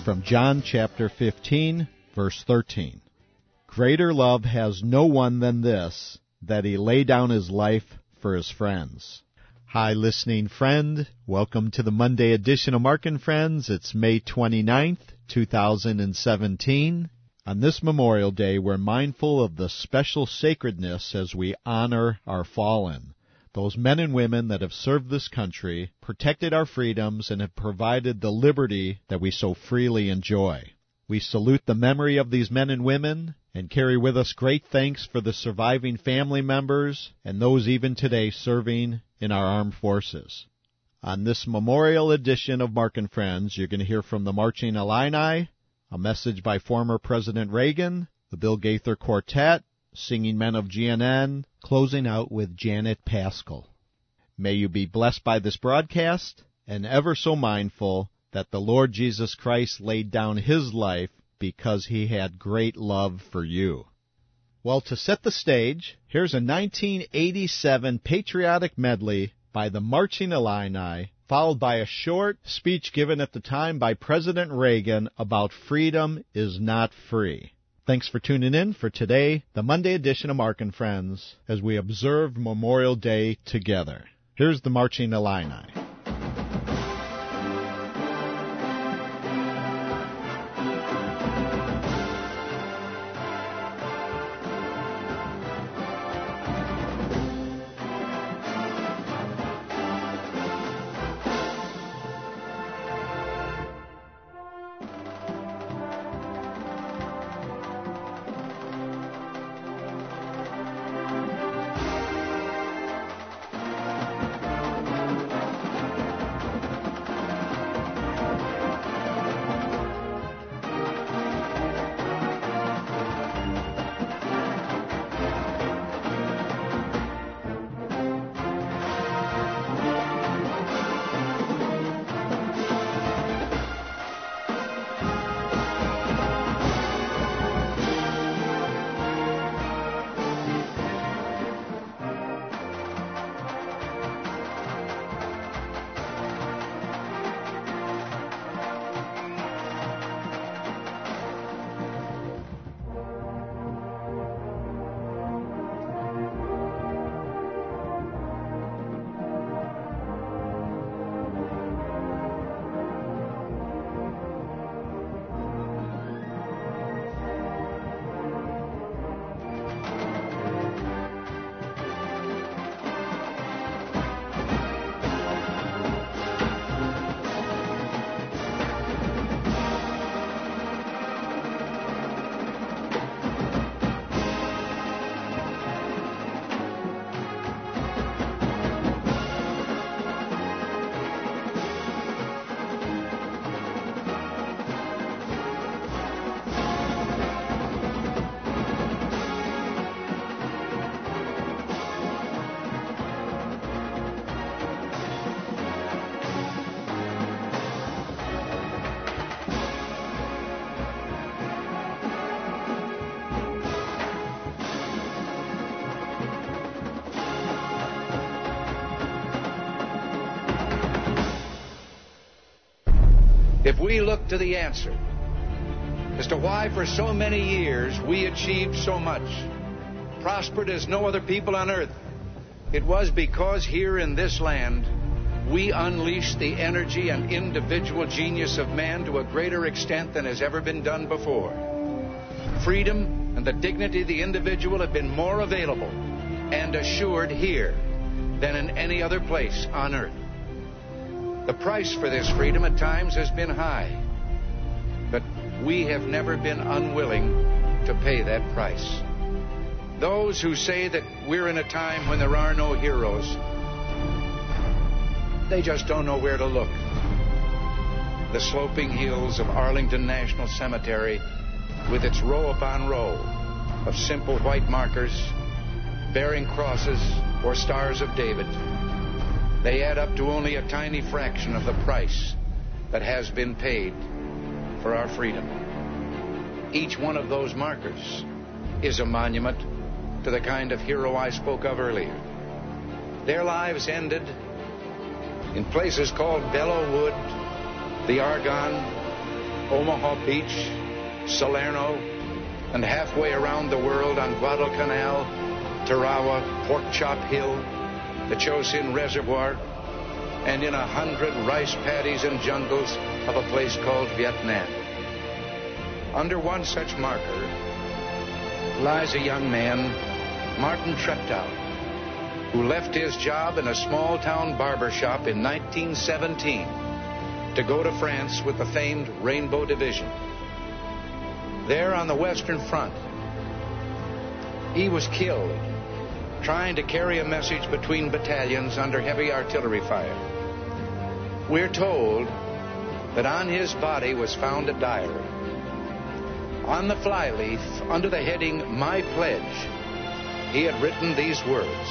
from John chapter 15, verse 13. Greater love has no one than this, that he lay down his life for his friends. Hi, listening friend. Welcome to the Monday edition of Mark and Friends. It's May 29th, 2017. On this Memorial Day, we're mindful of the special sacredness as we honor our fallen, those men and women that have served this country, protected our freedoms, and have provided the liberty that we so freely enjoy. We salute the memory of these men and women and carry with us great thanks for the surviving family members and those even today serving in our armed forces. On this memorial edition of Mark and Friends, you're going to hear from the Marching Illini, a message by former President Reagan, the Bill Gaither Quartet, Singing Men of GNN, closing out with Janet Paschal. May you be blessed by this broadcast and ever so mindful that the Lord Jesus Christ laid down his life because he had great love for you. Well, to set the stage, here's a 1987 patriotic medley by the Marching Illini, followed by a short speech given at the time by President Reagan about freedom is not free. Thanks for tuning in for today, the Monday edition of Mark and Friends, as we observe Memorial Day together. Here's the Marching Illini. If we look to the answer as to why for so many years we achieved so much, prospered as no other people on earth, it was because here in this land we unleashed the energy and individual genius of man to a greater extent than has ever been done before. Freedom and the dignity of the individual have been more available and assured here than in any other place on earth. The price for this freedom at times has been high, but we have never been unwilling to pay that price. Those who say that we're in a time when there are no heroes, they just don't know where to look. The sloping hills of Arlington National Cemetery, with its row upon row of simple white markers bearing crosses or stars of David, they add up to only a tiny fraction of the price that has been paid for our freedom. Each one of those markers is a monument to the kind of hero I spoke of earlier. Their lives ended in places called Belleau Wood, the Argonne, Omaha Beach, Salerno, and halfway around the world on Guadalcanal, Tarawa, Pork Chop Hill, the Chosin Reservoir, and in 100 rice paddies and jungles of a place called Vietnam. Under one such marker lies a young man, Martin Treptow, who left his job in a small-town barber shop in 1917 to go to France with the famed Rainbow Division. There on the Western Front, he was killed trying to carry a message between battalions under heavy artillery fire. We're told that on his body was found a diary. On the flyleaf, under the heading, My Pledge, he had written these words: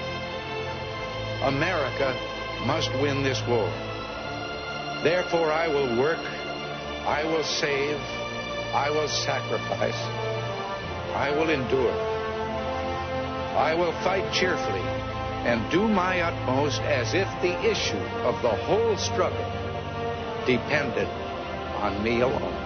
America must win this war. Therefore I will work, I will save, I will sacrifice, I will endure. I will fight cheerfully and do my utmost as if the issue of the whole struggle depended on me alone.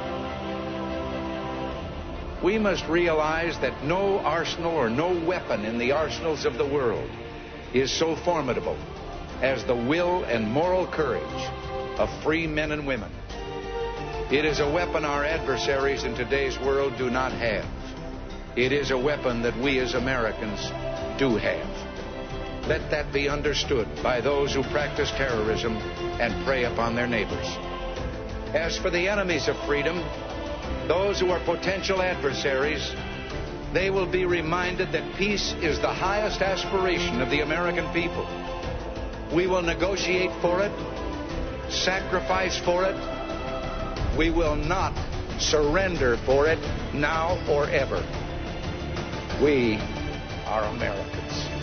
We must realize that no arsenal or no weapon in the arsenals of the world is so formidable as the will and moral courage of free men and women. It is a weapon our adversaries in today's world do not have. It is a weapon that we as Americans do have. Let that be understood by those who practice terrorism and prey upon their neighbors. As for the enemies of freedom, those who are potential adversaries, they will be reminded that peace is the highest aspiration of the American people. We will negotiate for it, sacrifice for it. We will not surrender for it now or ever. We are Americans.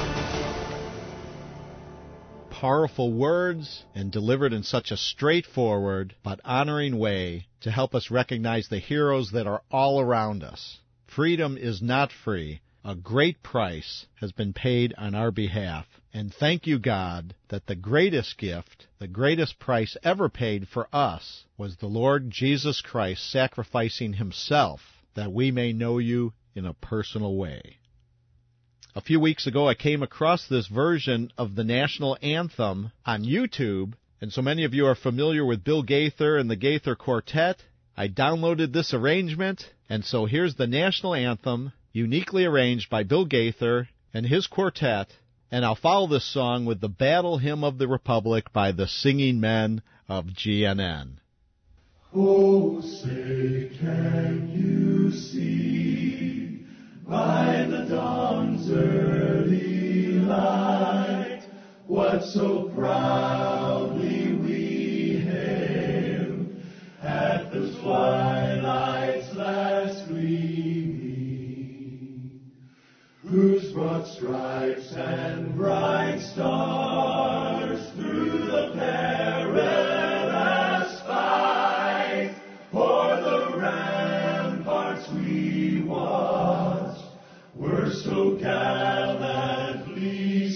Powerful words and delivered in such a straightforward but honoring way to help us recognize the heroes that are all around us. Freedom is not free. A great price has been paid on our behalf. And thank you, God, that the greatest gift, the greatest price ever paid for us was the Lord Jesus Christ sacrificing himself that we may know you in a personal way. A few weeks ago, I came across this version of the national anthem on YouTube, and so many of you are familiar with Bill Gaither and the Gaither Quartet. I downloaded this arrangement, and so here's the national anthem, uniquely arranged by Bill Gaither and his quartet, and I'll follow this song with the Battle Hymn of the Republic by the Singing Men of GNN. Oh, say, can you see by the dawn's early light what so proudly we hailed at the twilight's last gleaming, whose broad stripes and bright stars through the perilous fight o'er the ramparts we watched were so gallantly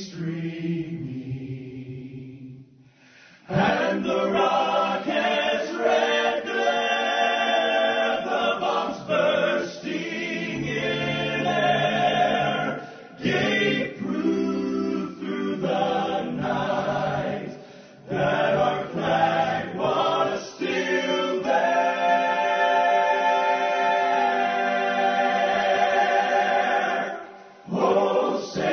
streaming, and the rocket's red glare, the bombs bursting in air, gave proof through the night that our flag was still there. Oh, say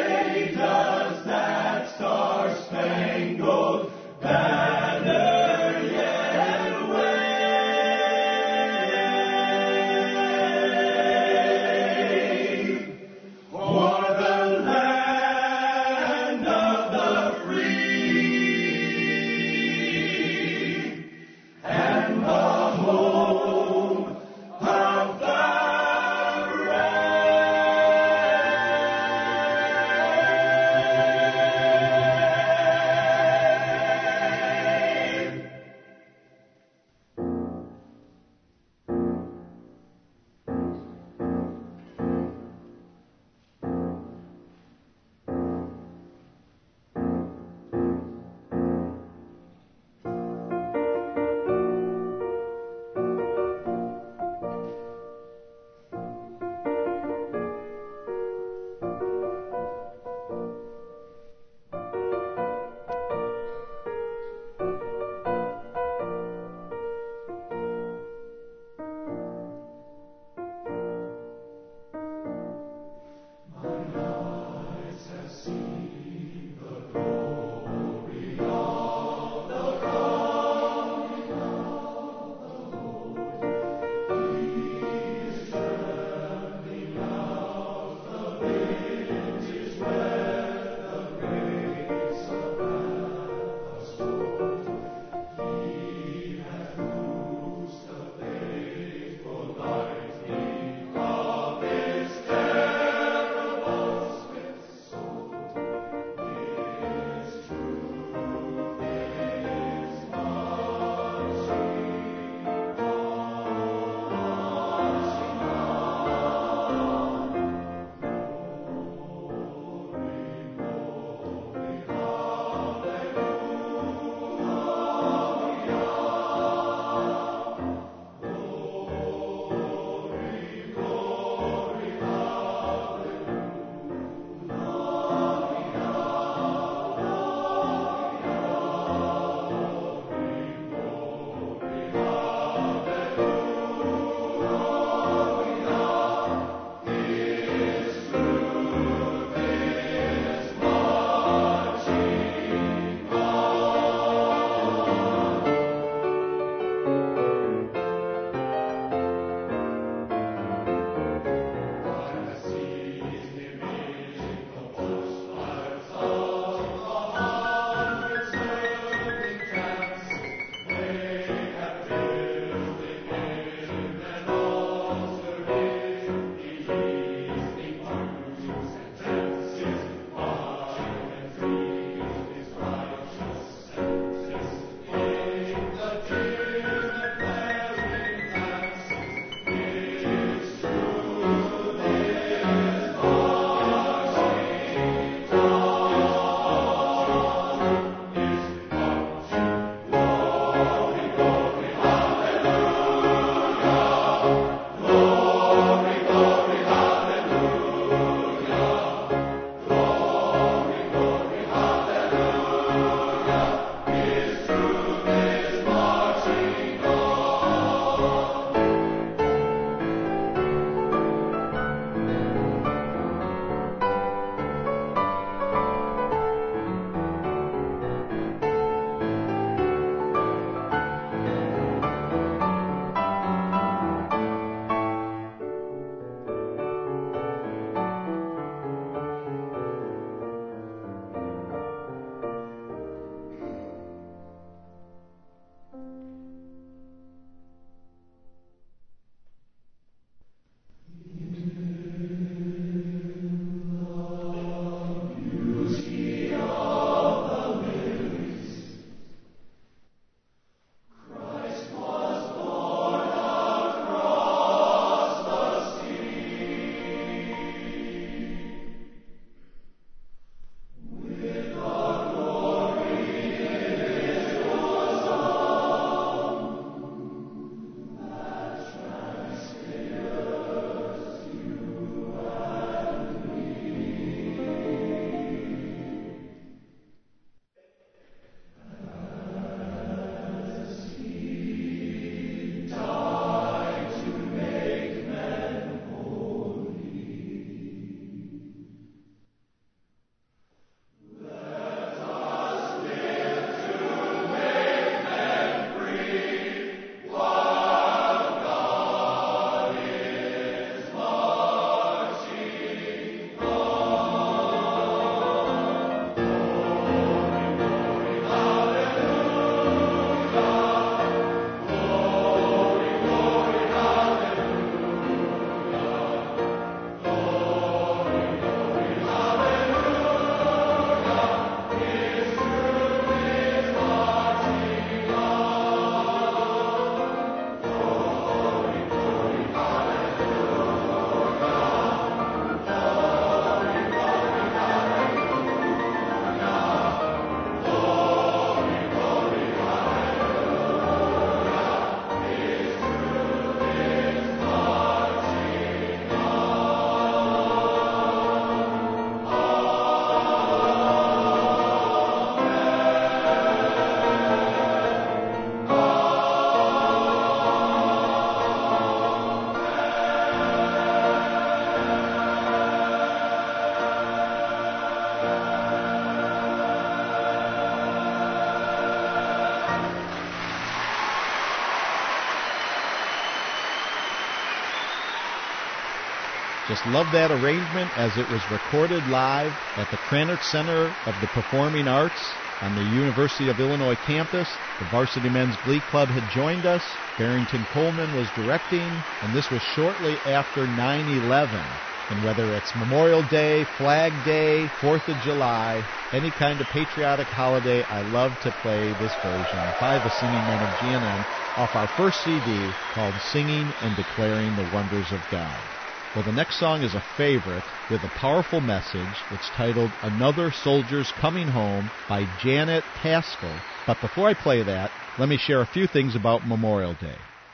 Just love that arrangement as it was recorded live at the Krannert Center of the Performing Arts on the University of Illinois campus. The Varsity Men's Glee Club had joined us. Barrington Coleman was directing, and this was shortly after 9/11. And whether it's Memorial Day, Flag Day, 4th of July, any kind of patriotic holiday, I love to play this version by the Singing Men of GNN off our first CD called Singing and Declaring the Wonders of God. Well, the next song is a favorite with a powerful message. It's titled Another Soldier's Coming Home by Janet Paschal. But before I play that, let me share a few things about Memorial Day.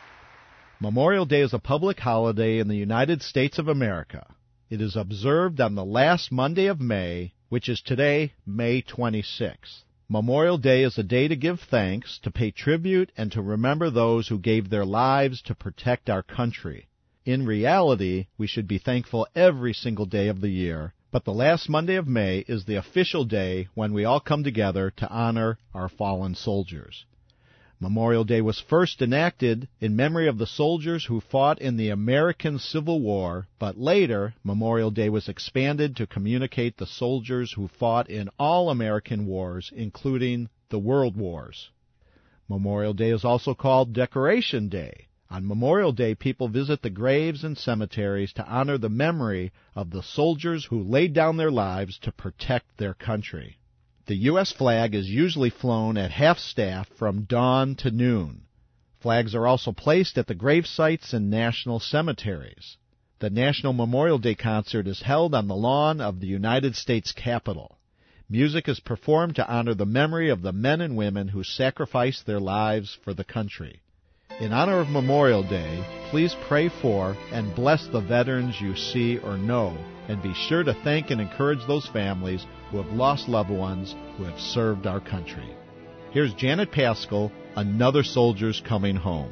Memorial Day is a public holiday in the United States of America. It is observed on the last Monday of May, which is today, May 26th. Memorial Day is a day to give thanks, to pay tribute, and to remember those who gave their lives to protect our country. In reality, we should be thankful every single day of the year, but the last Monday of May is the official day when we all come together to honor our fallen soldiers. Memorial Day was first enacted in memory of the soldiers who fought in the American Civil War, but later Memorial Day was expanded to communicate the soldiers who fought in all American wars, including the World Wars. Memorial Day is also called Decoration Day. On Memorial Day, people visit the graves and cemeteries to honor the memory of the soldiers who laid down their lives to protect their country. The U.S. flag is usually flown at half-staff from dawn to noon. Flags are also placed at the grave sites and national cemeteries. The National Memorial Day Concert is held on the lawn of the United States Capitol. Music is performed to honor the memory of the men and women who sacrificed their lives for the country. In honor of Memorial Day, please pray for and bless the veterans you see or know, and be sure to thank and encourage those families who have lost loved ones who have served our country. Here's Janet Paschal, Another Soldier's Coming Home.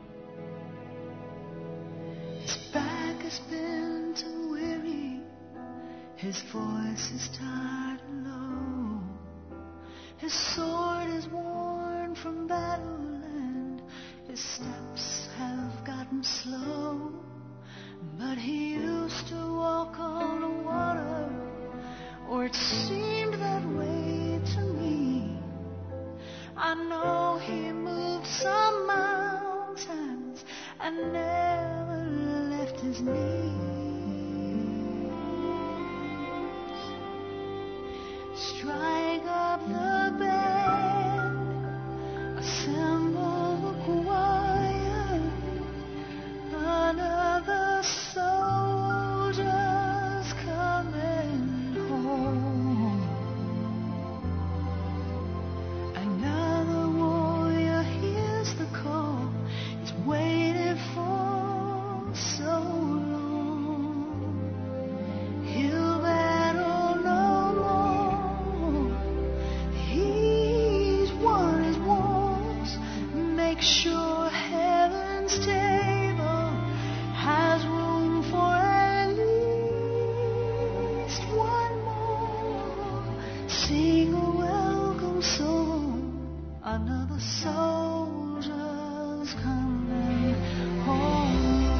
His back has been too weary, his voice is tired and low, his sword is worn from battle, his steps have gotten slow, but he used to walk on the water, or it seemed that way to me. I know he moved some mountains and never left his knees. Strike up the band, assemble the choir, another soldier's coming home. Another warrior hears the call, he's waited for so long. He'll battle no more, he's won his wars. Make sure heaven's table has room for at least one more. Sing a welcome song, another soldier's coming home.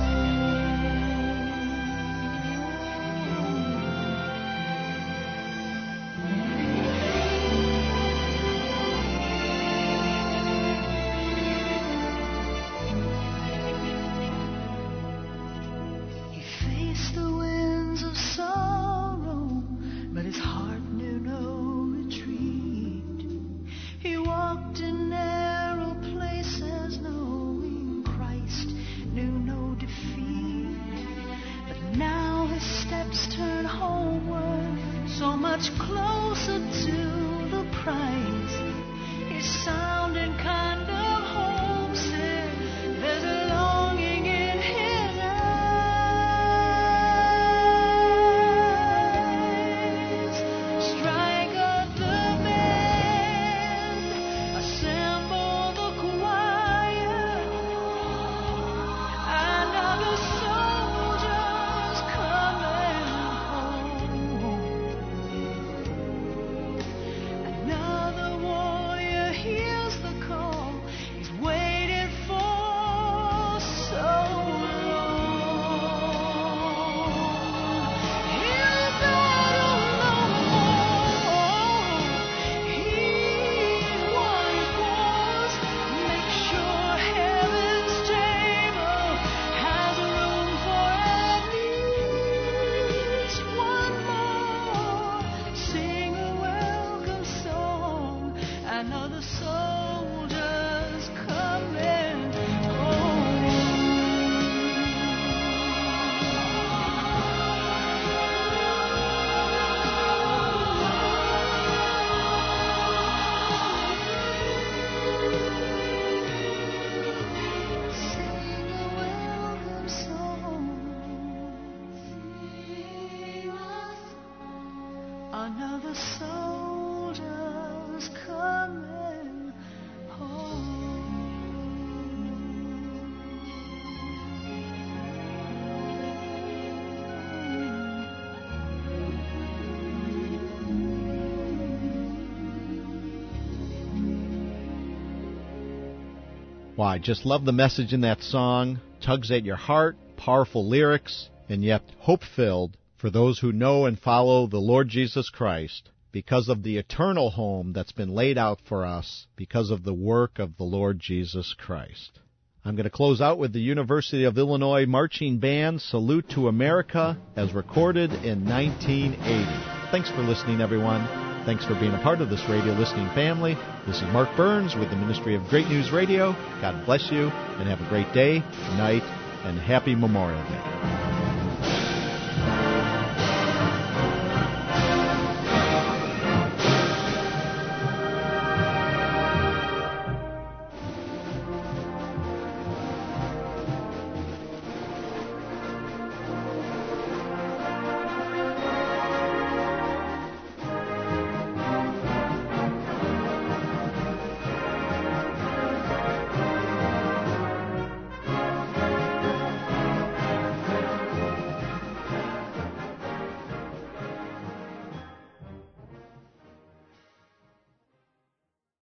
He faced the winds of sorrow, but his heart knew no retreat. He walked in narrow places, knowing Christ knew no defeat. But now his steps turn homeward, so much closer to the prize. He's sounding kind of homesick, there's a longing in his eyes. Strike up the band, assemble the choir, another soldier's coming home. Another warrior hears honor the soldiers coming home. Well, I just love the message in that song. Tugs at your heart, powerful lyrics, and yet hope-filled for those who know and follow the Lord Jesus Christ because of the eternal home that's been laid out for us because of the work of the Lord Jesus Christ. I'm going to close out with the University of Illinois Marching Band, Salute to America, as recorded in 1980. Thanks for listening, everyone. Thanks for being a part of this radio listening family. This is Mark Burns with the Ministry of Great News Radio. God bless you, and have a great day, night, and happy Memorial Day.